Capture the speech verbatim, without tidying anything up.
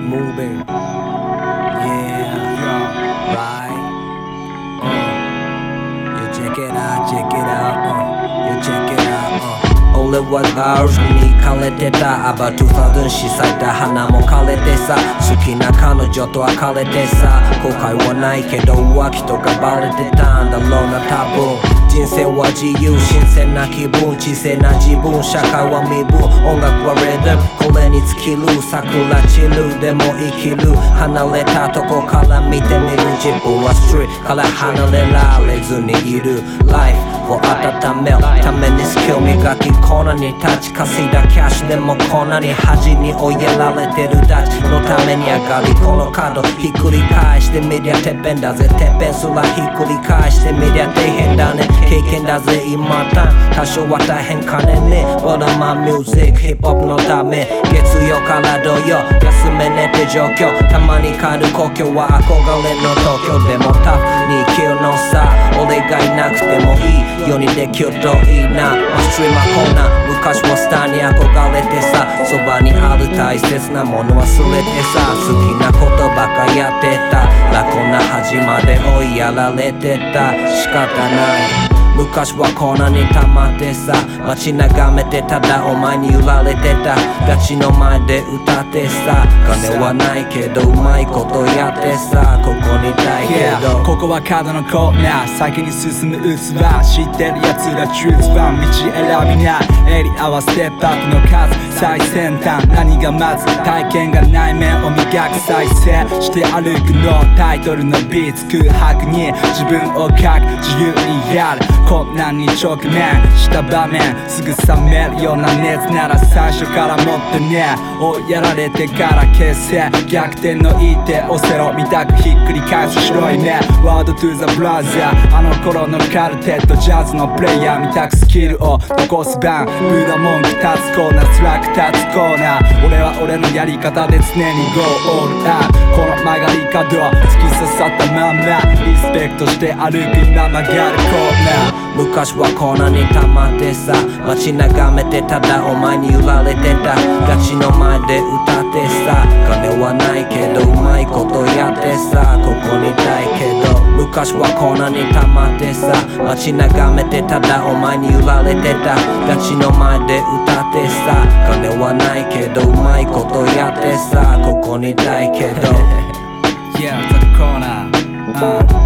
moving. Yeah, right. Uh, you check it out, check it out. Uh, you check it out. Uh. 俺はガールズに枯れてた About にせんに咲いた花も枯れてさ好きな彼女と別れてさ後悔はないけど浮気とかバレてたんだろうな多分人生は自由新鮮な気分知性な自分社会は身分音楽はリズムこれに尽きる桜散るでも生きる離れたとこから見てみる自分はストリートから離れられずにいる Life を温めるためにスキル磨きコーナーに立ち稼いだキャッシュでもこんなに恥に追いやられてるたちのために上がりこの角ひっくり返してみりゃてっぺんだぜてっぺんすらひっくり返してみりゃ底辺だね経験だぜ今た多少は大変かねね But I'm my music hip hop のため月曜から土曜休めねって状況たまに帰る故郷は憧れの東京でもタフに生きるのさ俺がいなくてもいい世にできるといいなストリーマーコーナー昔はスターに憧れてさそばにある大切なもの忘れてさ好きなことばかやってた楽な端まで追いやられてた仕方ない昔はこんなに溜まってさ街眺めてただお前に揺られてたガチの前で歌ってさ金はないけどうまいことやってさここにいたいけど、 yeah, ここは角のコーナー先に進む器知ってる奴らチューズファン道選びないエリアはステップアップの数最先端何がまず体験が内面を磨く再生して歩くのタイトルのビーツ空白に自分を書く自由にやる困難に直面した場面すぐ冷めるような熱なら最初からもっとね追いやられてから結成逆転の一手オセロ見たくひっくり返す白い目ワードトゥザブラザーあの頃のカルテットジャズのプレイヤー見たくスキルを残す番ブーダモンク立つコーナースラック立つコーナー俺は俺のやり方で常に Go all out この曲がり角突き刺さったまんまリスペクトして歩く今曲がるコーナー昔はこんなに溜まってさ街眺めてただお前に揺られてたガチの前で歌ってさ金はないけどうまいことやってさここにいたいけど昔はこんなに溜まってさ街眺めてただお前に揺られてたガチの前で歌ってさ金はないけどうまいことやってさここにいたいけど Yeah, to the corner. Uh.